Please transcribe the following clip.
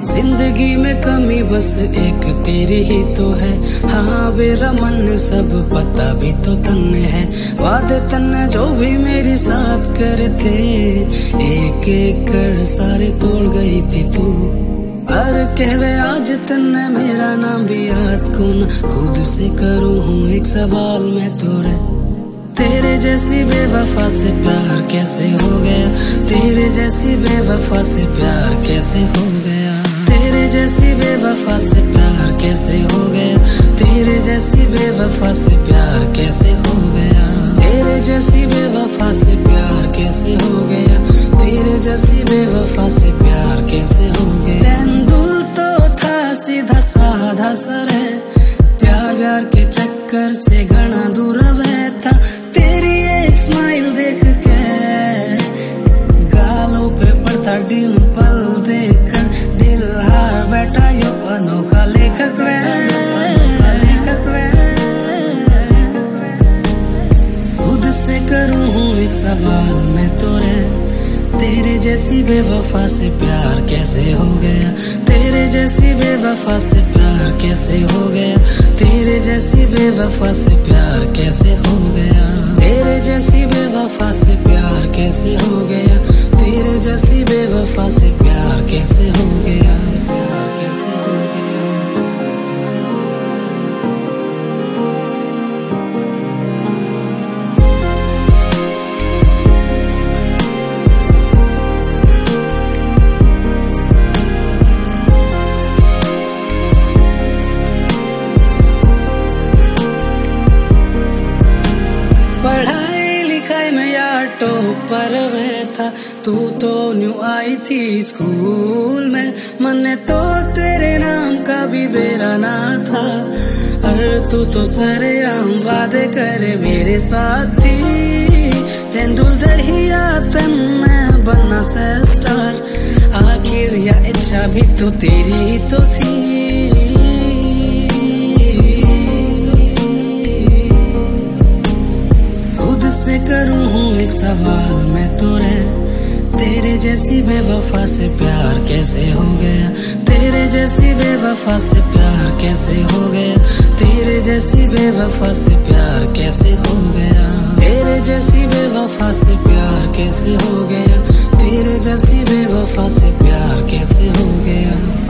जिंदगी में कमी बस एक तेरी ही तो है। हाँ मेरा मन सब पता भी तो तन्ने है। वादे तन्ने जो भी मेरे साथ करे थे, एक एक कर सारे तोड़ गई थी तू। और कहवे आज तन्ने मेरा नाम भी याद कौन। खुद से करूँ हूँ एक सवाल मैं तोरे, तेरे जैसी बेवफा से प्यार कैसे हो गया। तेरे जैसी बेवफा से प्यार कैसे हो गया। तेरे जैसी बेवफा से प्यार कैसे हो गया। तेरे जैसी बेवफा से प्यार कैसे हो गया। तेरे जैसी बेवफा से प्यार कैसे हो गया। तेरे जैसी बेवफा से प्यार कैसे हो गया। तेंदुल तो था सीधा साधा सर है, प्यार प्यार के चक्कर से घना दूर था। तेरी एक स्माइल देख के गालों पे पड़ता डिम्पल देखकर दिल हार बैठा यो अनोखा लेखक रे। खुद से करूँ हूँ एक सवाल मैं तोरे, तेरे जैसी बेवफा से प्यार कैसे हो गया। तेरे जैसी बेवफा से प्यार कैसे हो गया। तेरे जैसी बेवफा से प्यार कैसे हो गया। तेरे जैसी बेवफा से प्यार कैसे हो गया। तेरे जैसी बेवफा से प्यार कैसे हो गया। कैसे हो गया। पढ़ाई लिखाई में यार टॉपर था, तू तो न्यू आई थी स्कूल में। मन तो तेरे नाम का भी बेरा ना था, और तू तो सरेआम वादे करे मेरे साथ थी। तेंदुल दहिया तन मैं बनना से स्टार, आखिर या इच्छा भी तो तेरी ही तो थी। से करूँ हूँ एक सवाल मैं तोरे, तेरे जैसी बेवफा से प्यार कैसे हो गया। तेरे जैसी बेवफा से प्यार कैसे हो गया। तेरे जैसी बेवफा से प्यार कैसे हो गया। तेरे जैसी बेवफा से प्यार कैसे हो गया। तेरे जैसी बेवफा से प्यार कैसे हो गया।